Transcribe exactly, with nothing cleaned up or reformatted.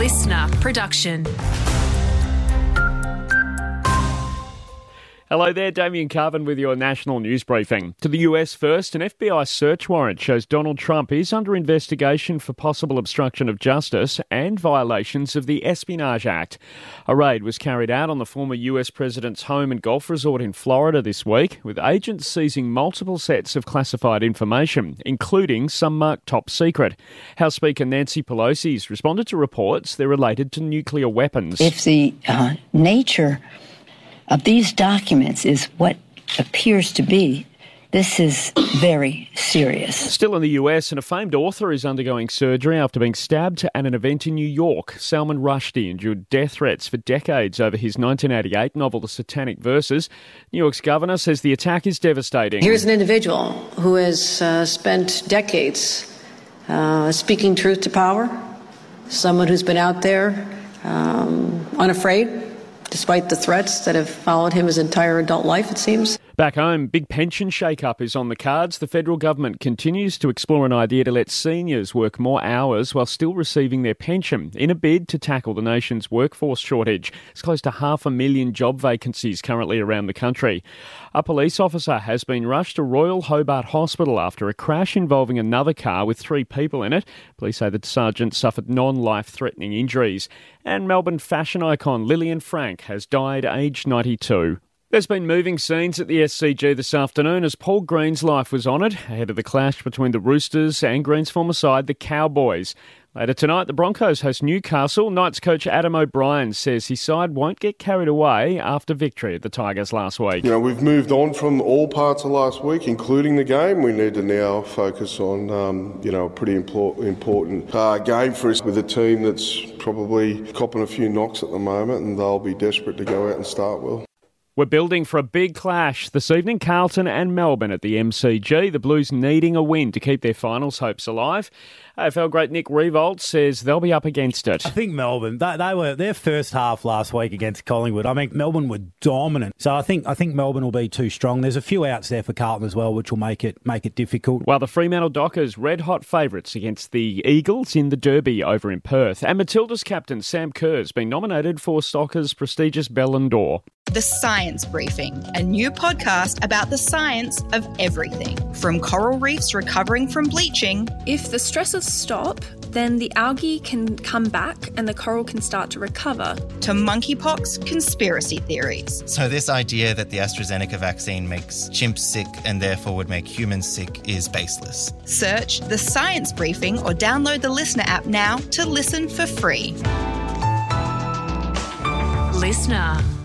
listener production. Hello there, Damien Carvin with your national news briefing. To the U S first, an F B I search warrant shows Donald Trump is under investigation for possible obstruction of justice and violations of the Espionage Act. A raid was carried out on the former U S president's home and golf resort in Florida this week, with agents seizing multiple sets of classified information, including some marked top secret. House Speaker Nancy Pelosi's responded to reports they're related to nuclear weapons. If the uh, nature of these documents is what appears to be, this is very serious. Still in the U S, and a famed author is undergoing surgery after being stabbed at an event in New York. Salman Rushdie endured death threats for decades over his nineteen eighty-eight novel The Satanic Verses. New York's governor says the attack is devastating. Here's an individual who has uh, spent decades uh, speaking truth to power, someone who's been out there um, unafraid, despite the threats that have followed him his entire adult life, it seems. Back home, big pension shake-up is on the cards. The federal government continues to explore an idea to let seniors work more hours while still receiving their pension in a bid to tackle the nation's workforce shortage. It's close to half a million job vacancies currently around the country. A police officer has been rushed to Royal Hobart Hospital after a crash involving another car with three people in it. Police say the sergeant suffered non-life-threatening injuries. And Melbourne fashion icon Lillian Frank has died aged ninety-two. There's been moving scenes at the S C G this afternoon as Paul Green's life was honoured ahead of the clash between the Roosters and Green's former side, the Cowboys. Later tonight, the Broncos host Newcastle. Knights coach Adam O'Brien says his side won't get carried away after victory at the Tigers last week. You know, we've moved on from all parts of last week, including the game. We need to now focus on, um, you know, a pretty import- important uh, game for us with a team that's probably copping a few knocks at the moment, and they'll be desperate to go out and start well. We're building for a big clash this evening, Carlton and Melbourne at the M C G. The Blues needing a win to keep their finals hopes alive. A F L great Nick Riewoldt says they'll be up against it. I think Melbourne, they, they were their first half last week against Collingwood. I mean, Melbourne were dominant. So I think I think Melbourne will be too strong. There's a few outs there for Carlton as well, which will make it make it difficult. While the Fremantle Dockers red-hot favourites against the Eagles in the Derby over in Perth. And Matilda's captain Sam Kerr's been nominated for Soccer's prestigious Ballon d'Or. The Science Briefing, a new podcast about the science of everything. From coral reefs recovering from bleaching. If the stresses stop, then the algae can come back and the coral can start to recover. To monkeypox conspiracy theories. So this idea that the AstraZeneca vaccine makes chimps sick and therefore would make humans sick is baseless. Search The Science Briefing or download the Listener app now to listen for free. Listener.